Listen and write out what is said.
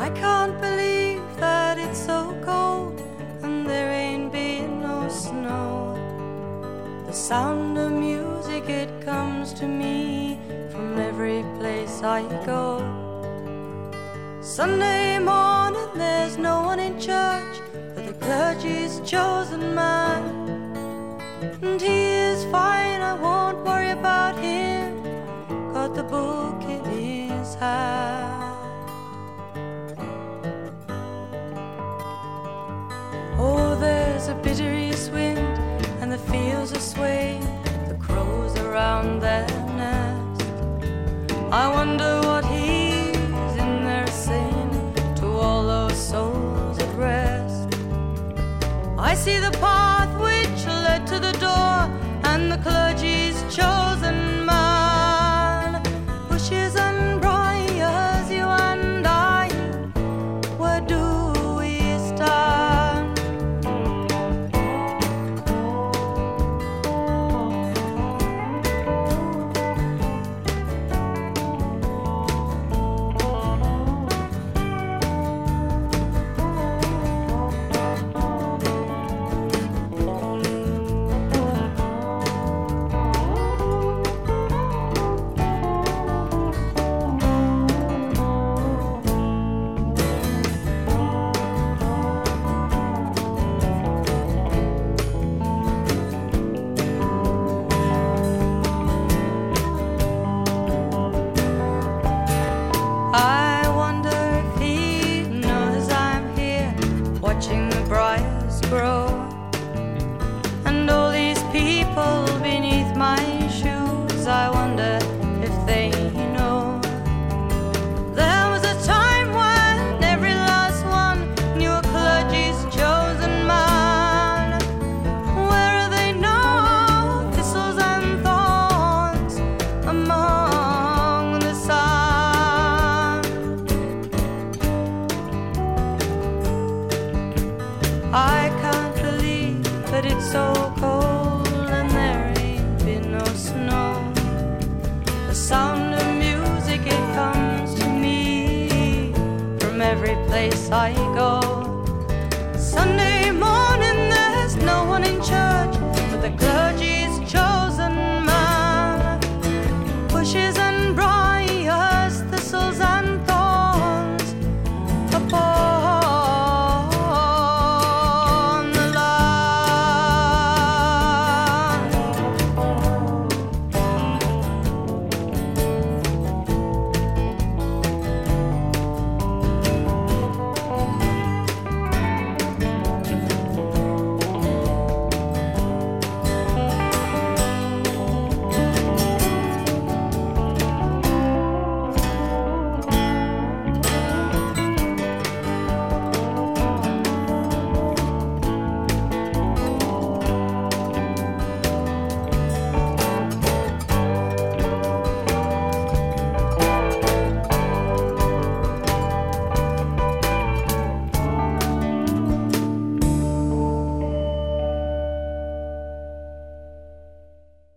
I can't believe that it's so cold and there ain't been no snow. The sound of music, it comes to me from every place I go. Sunday morning, there's no one in church, but the clergy's chosen man. And he is fine, I won't worry about him, got the book in his hand. Oh, there's a bitter east wind and the fields are swaying, the crows around their nest. I wonder what he's in there saying to all those souls at rest. I see the path which led to the door and the clergy's chosen man. Bushes and briars, you and I, where do we stand? I wonder if he knows I'm here, watching the briars grow, and all these people beneath my shoes. I wonder if they know. There was a time when every last one knew a clergy's chosen man. Where are they now, thistles and thorns among the sand? I can't believe that it's so cold and there ain't been no snow. The sound of music, it comes to me from every place I go.